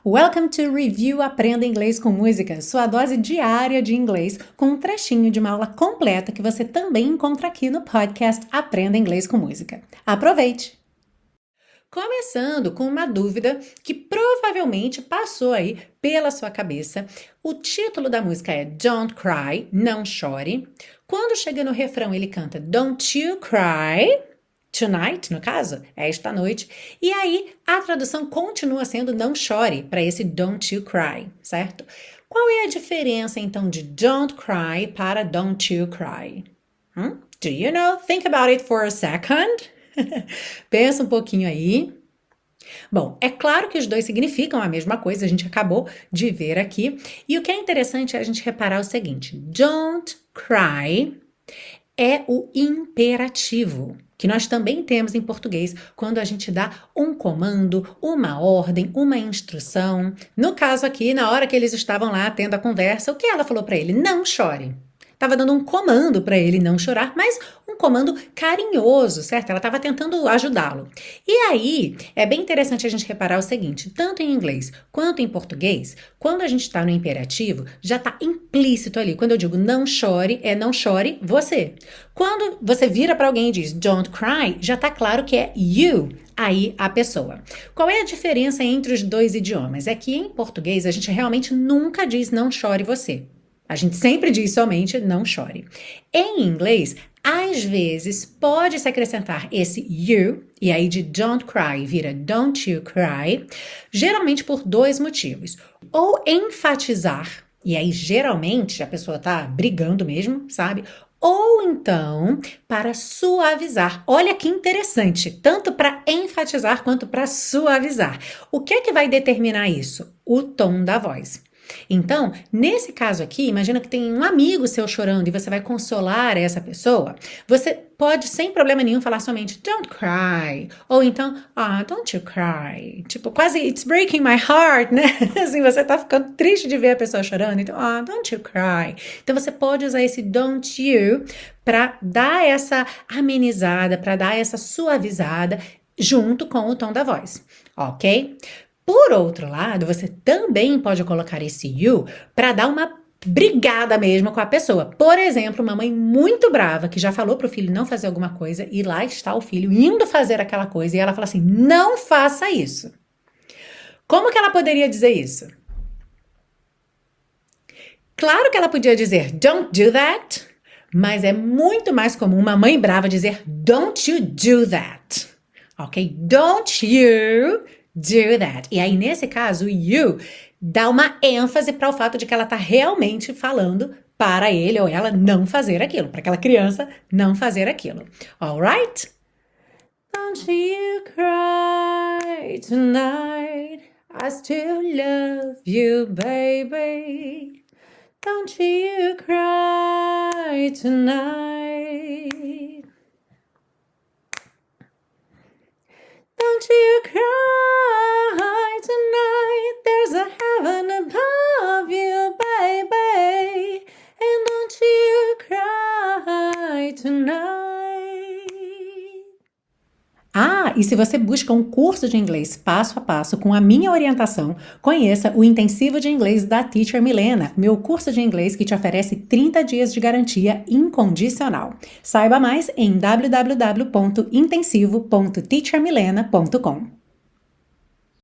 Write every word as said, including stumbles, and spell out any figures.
Welcome to Review Aprenda Inglês com Música, sua dose diária de inglês com um trechinho de uma aula completa que você também encontra aqui no podcast Aprenda Inglês com Música. Aproveite! Começando com uma dúvida que provavelmente passou aí pela sua cabeça. O título da música é Don't Cry, Não Chore. Quando chega no refrão ele canta Don't You Cry Tonight, no caso, é esta noite. E aí, a tradução continua sendo não chore, para esse don't you cry, certo? Qual é a diferença, então, de don't cry para don't you cry? Hmm? Do you know? Think about it for a second. Pensa um pouquinho aí. Bom, é claro que os dois significam a mesma coisa, a gente acabou de ver aqui. E o que é interessante é a gente reparar o seguinte: don't cry é o imperativo, que nós também temos em português quando a gente dá um comando, uma ordem, uma instrução. No caso aqui, na hora que eles estavam lá tendo a conversa, o que ela falou para ele? Não chore. Estava dando um comando para ele não chorar, mas um comando carinhoso, certo? Ela estava tentando ajudá-lo. E aí, é bem interessante a gente reparar o seguinte, tanto em inglês quanto em português, quando a gente está no imperativo, já está implícito ali. Quando eu digo não chore, é não chore você. Quando você vira para alguém e diz don't cry, já está claro que é you, aí a pessoa. Qual é a diferença entre os dois idiomas? É que em português a gente realmente nunca diz não chore você. A gente sempre diz somente não chore. Em inglês, às vezes pode-se acrescentar esse you, e aí de don't cry vira don't you cry, geralmente por dois motivos. Ou enfatizar, e aí geralmente a pessoa tá brigando mesmo, sabe? Ou então para suavizar. Olha que interessante, tanto para enfatizar quanto para suavizar. O que é que vai determinar isso? O tom da voz. Então, nesse caso aqui, imagina que tem um amigo seu chorando e você vai consolar essa pessoa, você pode sem problema nenhum falar somente don't cry, ou então, ah, don't you cry, tipo, quase it's breaking my heart, né? Assim, você tá ficando triste de ver a pessoa chorando, então, ah, don't you cry. Então, você pode usar esse don't you para dar essa amenizada, para dar essa suavizada junto com o tom da voz, ok? Por outro lado, você também pode colocar esse you para dar uma brigada mesmo com a pessoa. Por exemplo, uma mãe muito brava que já falou para o filho não fazer alguma coisa e lá está o filho indo fazer aquela coisa e ela fala assim, não faça isso. Como que ela poderia dizer isso? Claro que ela podia dizer don't do that, mas é muito mais comum uma mãe brava dizer don't you do that. Ok? Don't you do that. E aí, nesse caso, o you dá uma ênfase para o fato de que ela está realmente falando para ele ou ela não fazer aquilo, para aquela criança não fazer aquilo. Alright? Don't you cry tonight, I still love you, baby. Don't you cry tonight. Don't you cry tonight, there's a heaven above you, baby. And don't you cry tonight. Ah, e se você busca um curso de inglês passo a passo com a minha orientação, conheça o Intensivo de Inglês da Teacher Milena, meu curso de inglês que te oferece trinta dias de garantia incondicional. Saiba mais em w w w ponto intensivo ponto teacher milena ponto com.